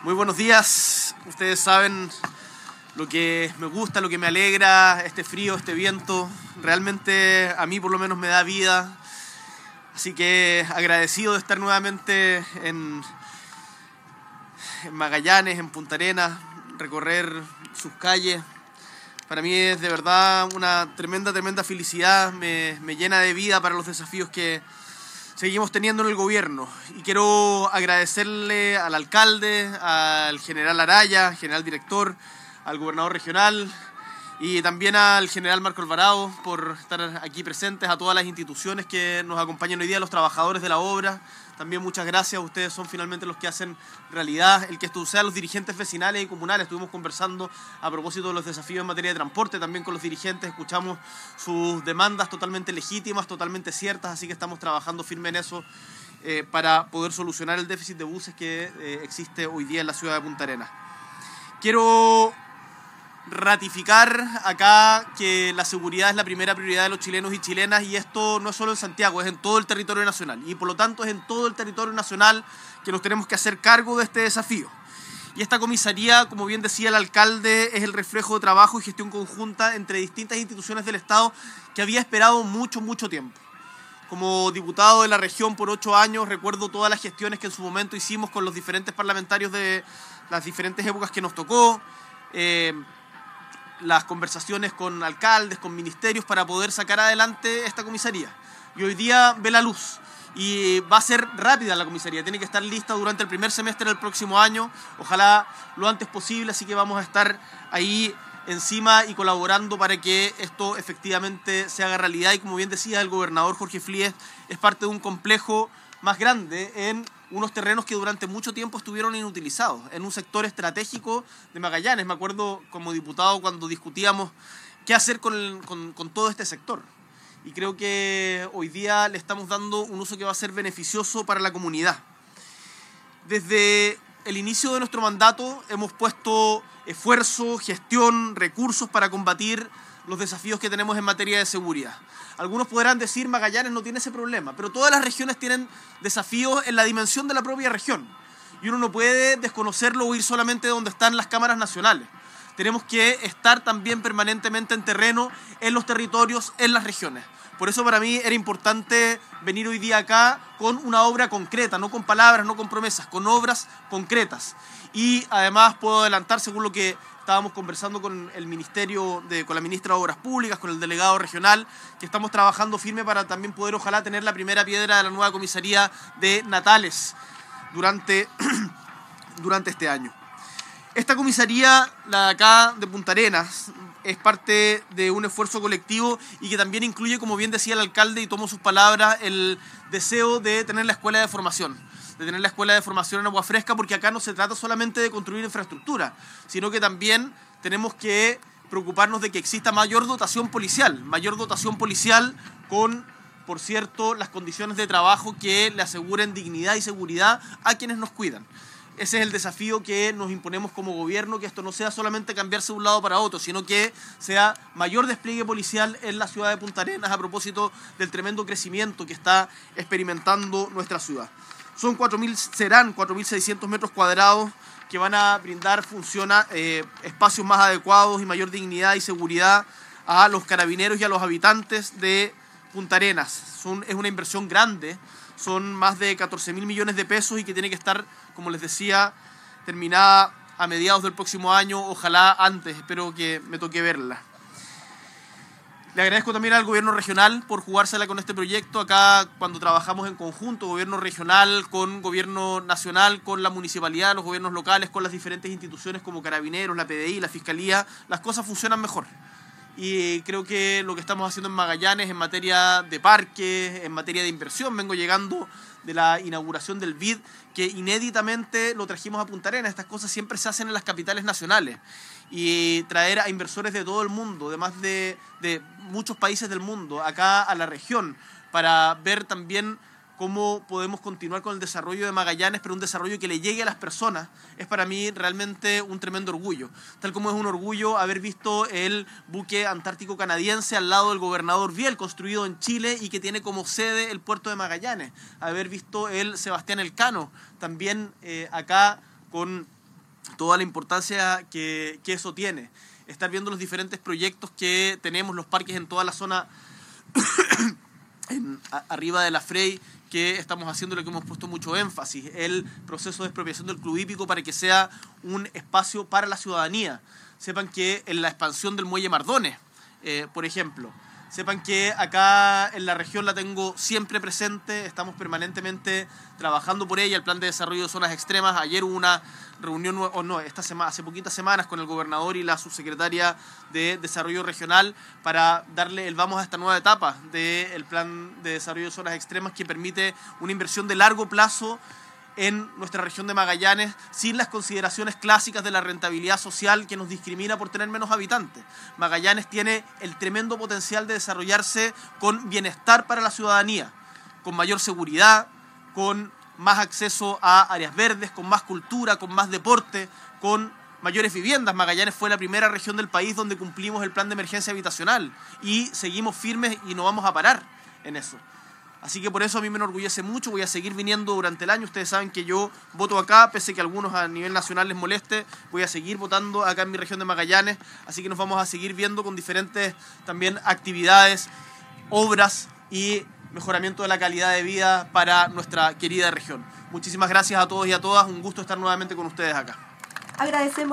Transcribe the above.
Muy buenos días. Ustedes saben lo que me gusta, lo que me alegra, este frío, este viento. Realmente a mí por lo menos me da vida. Así que agradecido de estar nuevamente en Magallanes, en Punta Arenas, recorrer sus calles. Para mí es de verdad una tremenda felicidad. Me llena de vida para los desafíos que seguimos teniendo en el gobierno. Y quiero agradecerle al alcalde, al general Araya, general director, al gobernador regional y también al general Marco Alvarado por estar aquí presentes, a todas las instituciones que nos acompañan hoy día, a los trabajadores de la obra. También muchas gracias, ustedes son finalmente los que hacen realidad el que esto sea, los dirigentes vecinales y comunales. Estuvimos conversando a propósito de los desafíos en materia de transporte, también con los dirigentes, escuchamos sus demandas totalmente legítimas, totalmente ciertas, así que estamos trabajando firme en eso para poder solucionar el déficit de buses que existe hoy día en la ciudad de Punta Arenas. Quiero ratificar acá que la seguridad es la primera prioridad de los chilenos y chilenas, y esto no es solo en Santiago, es en todo el territorio nacional, y por lo tanto es en todo el territorio nacional que nos tenemos que hacer cargo de este desafío. Y esta comisaría, como bien decía el alcalde, es el reflejo de trabajo y gestión conjunta entre distintas instituciones del Estado que había esperado mucho tiempo. Como diputado de la región por 8 años, recuerdo todas las gestiones que en su momento hicimos con los diferentes parlamentarios de las diferentes épocas que nos tocó, las conversaciones con alcaldes, con ministerios para poder sacar adelante esta comisaría. Y hoy día ve la luz y va a ser rápida la comisaría, tiene que estar lista durante el primer semestre del próximo año, ojalá lo antes posible, así que vamos a estar ahí encima y colaborando para que esto efectivamente se haga realidad. Y como bien decía el gobernador Jorge Flies, es parte de un complejo más grande en unos terrenos que durante mucho tiempo estuvieron inutilizados, en un sector estratégico de Magallanes. Me acuerdo como diputado cuando discutíamos qué hacer con todo este sector. Y creo que hoy día le estamos dando un uso que va a ser beneficioso para la comunidad. Desde el inicio de nuestro mandato hemos puesto esfuerzo, gestión, recursos para combatir los desafíos que tenemos en materia de seguridad. Algunos podrán decir Magallanes no tiene ese problema, pero todas las regiones tienen desafíos en la dimensión de la propia región. Y uno no puede desconocerlo o ir solamente donde están las cámaras nacionales. Tenemos que estar también permanentemente en terreno, en los territorios, en las regiones. Por eso para mí era importante venir hoy día acá con una obra concreta, no con palabras, no con promesas, con obras concretas. Y además puedo adelantar, según lo que estábamos conversando con el ministerio, con la ministra de Obras Públicas, con el delegado regional, que estamos trabajando firme para también poder ojalá tener la primera piedra de la nueva comisaría de Natales durante este año. Esta comisaría, la de acá de Punta Arenas, es parte de un esfuerzo colectivo y que también incluye, como bien decía el alcalde, y tomo sus palabras, el deseo de tener la escuela de formación. De tener la escuela de formación en Agua Fresca, porque acá no se trata solamente de construir infraestructura, sino que también tenemos que preocuparnos de que exista mayor dotación policial con, por cierto, las condiciones de trabajo que le aseguren dignidad y seguridad a quienes nos cuidan. Ese es el desafío que nos imponemos como gobierno, que esto no sea solamente cambiarse de un lado para otro, sino que sea mayor despliegue policial en la ciudad de Punta Arenas a propósito del tremendo crecimiento que está experimentando nuestra ciudad. Serán 4.600 metros cuadrados que van a brindar espacios más adecuados y mayor dignidad y seguridad a los carabineros y a los habitantes de Punta Arenas. Es una inversión grande, son más de 14.000 millones de pesos y que tiene que estar, como les decía, terminada a mediados del próximo año, ojalá antes, espero que me toque verla. Le agradezco también al gobierno regional por jugársela con este proyecto. Acá, cuando trabajamos en conjunto, gobierno regional con gobierno nacional, con la municipalidad, los gobiernos locales, con las diferentes instituciones como Carabineros, la PDI, la Fiscalía, las cosas funcionan mejor. Y creo que lo que estamos haciendo en Magallanes en materia de parques, en materia de inversión, vengo llegando de la inauguración del BID, que inéditamente lo trajimos a Punta Arenas. Estas cosas siempre se hacen en las capitales nacionales. Y traer a inversores de todo el mundo, además de muchos países del mundo, acá a la región, para ver también cómo podemos continuar con el desarrollo de Magallanes, pero un desarrollo que le llegue a las personas, es para mí realmente un tremendo orgullo. Tal como es un orgullo haber visto el buque antártico canadiense al lado del Gobernador Viel, construido en Chile y que tiene como sede el puerto de Magallanes. Haber visto el Sebastián Elcano, también acá con toda la importancia que eso tiene. Estar viendo los diferentes proyectos que tenemos, los parques en toda la zona arriba de la Frey, que estamos haciendo, lo que hemos puesto mucho énfasis, el proceso de expropiación del club hípico para que sea un espacio para la ciudadanía. Sepan que en la expansión del muelle Mardones, por ejemplo, sepan que acá en la región la tengo siempre presente, estamos permanentemente trabajando por ella, el plan de desarrollo de zonas extremas. Ayer hubo una reunión, esta semana, hace poquitas semanas, con el gobernador y la subsecretaria de Desarrollo Regional para darle el vamos a esta nueva etapa del plan de desarrollo de zonas extremas, que permite una inversión de largo plazo en nuestra región de Magallanes, sin las consideraciones clásicas de la rentabilidad social que nos discrimina por tener menos habitantes. Magallanes tiene el tremendo potencial de desarrollarse con bienestar para la ciudadanía, con mayor seguridad, con más acceso a áreas verdes, con más cultura, con más deporte, con mayores viviendas. Magallanes fue la primera región del país donde cumplimos el plan de emergencia habitacional y seguimos firmes y no vamos a parar en eso. Así que por eso a mí me enorgullece mucho, voy a seguir viniendo durante el año. Ustedes saben que yo voto acá, pese que a algunos a nivel nacional les moleste, voy a seguir votando acá en mi región de Magallanes, así que nos vamos a seguir viendo con diferentes también actividades, obras y mejoramiento de la calidad de vida para nuestra querida región. Muchísimas gracias a todos y a todas, un gusto estar nuevamente con ustedes acá. Agradecemos